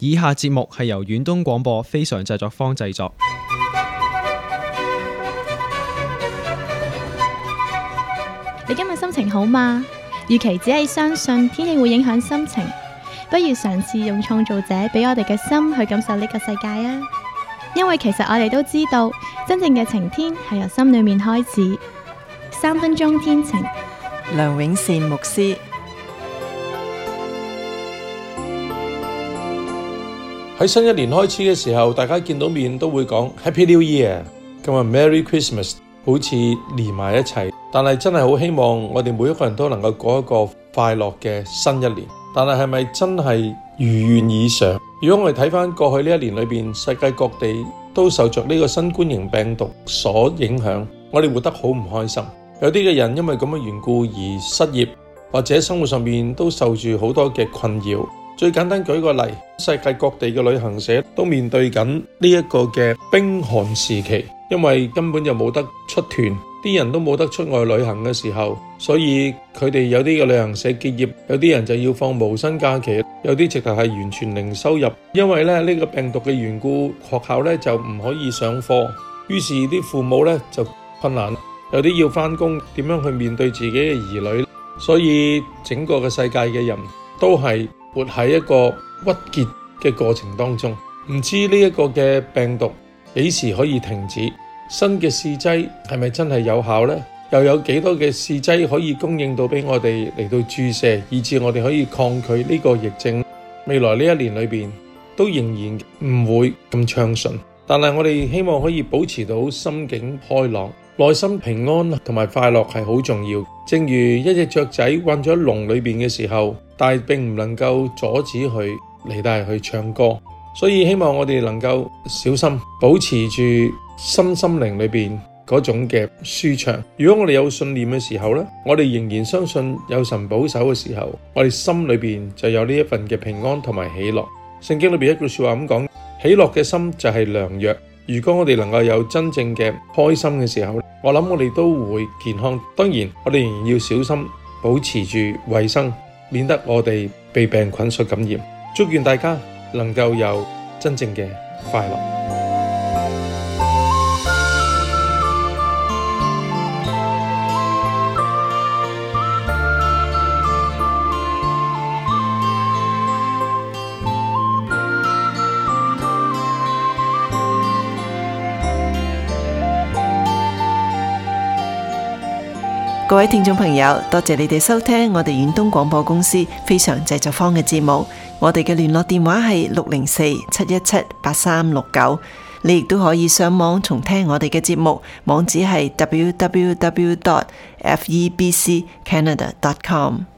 以下節目係由遠東廣播非常製作坊製作。 你今日心情好嗎？與其只係相信天氣會影響心情，不如嘗試用創造者俾我哋嘅心去感受呢個世界啊！因為其實我哋都知道，真正嘅晴天係由心裏面開始。3分鐘天晴， 梁永善牧師。 喺新一年開始嘅時候，大家見到面都會講 Happy New Year， 今日 Merry Christmas， 好似連埋一齊。但係真係好希望我哋每一個人都能夠過一個快樂嘅新一年。但係係咪真係如願以償？如果我哋睇翻過去呢一年裏邊，世界各地都受着呢個新冠型病毒所影響，我哋活得好唔開心。有啲嘅人因為咁嘅緣故而失業，或者生活上面都受住好多嘅困擾。最簡單舉個例，世界各地嘅旅行社都面對緊呢一個嘅冰寒時期，因為根本就冇得出團，啲人都冇得出外旅行嘅時候，所以佢哋有啲嘅旅行社結業，有啲人就要放無薪假期，有啲直頭係完全零收入，因為呢個病毒嘅緣故，學校呢就唔可以上課，於是啲父母呢就困難，有啲要返工，點樣去面對自己嘅兒女，所以整個嘅世界嘅人都係活喺一個鬱結嘅過程當中，唔知呢一個嘅病毒幾時可以停止？新嘅試劑係咪真係有效呢？又有幾多嘅試劑可以供應到俾我哋嚟到注射，以致我哋可以抗拒呢個疫症？未來呢一年裏邊都仍然唔會咁暢順，但係我哋希望可以保持到心境開朗，內心平安同埋快樂係好重要。正如一隻雀仔困咗喺籠裏邊嘅時候，但係並唔能夠阻止佢嚟到去唱歌，所以希望我哋能夠小心保持住心靈裏邊嗰種嘅舒暢。如果我哋有信念嘅時候呢，我哋仍然相信有神保守嘅時候，我哋心裏邊就有呢一份嘅平安同埋喜樂。聖經裏邊一句說話咁講，喜樂嘅心就係良藥。如果我哋能夠有真正嘅開心嘅時候，我諗我哋都會健康。當然我哋仍然要小心保持住衛生，免得我哋被病菌所感染。祝願大家能夠有真正嘅快樂。 各位聽眾朋友，多謝你哋收聽我哋遠東廣播公司非常製作坊嘅節目。我哋嘅聯絡電話係604-717-8369。你亦都可以上網重聽我哋嘅節目，網址係www.febccanada.com。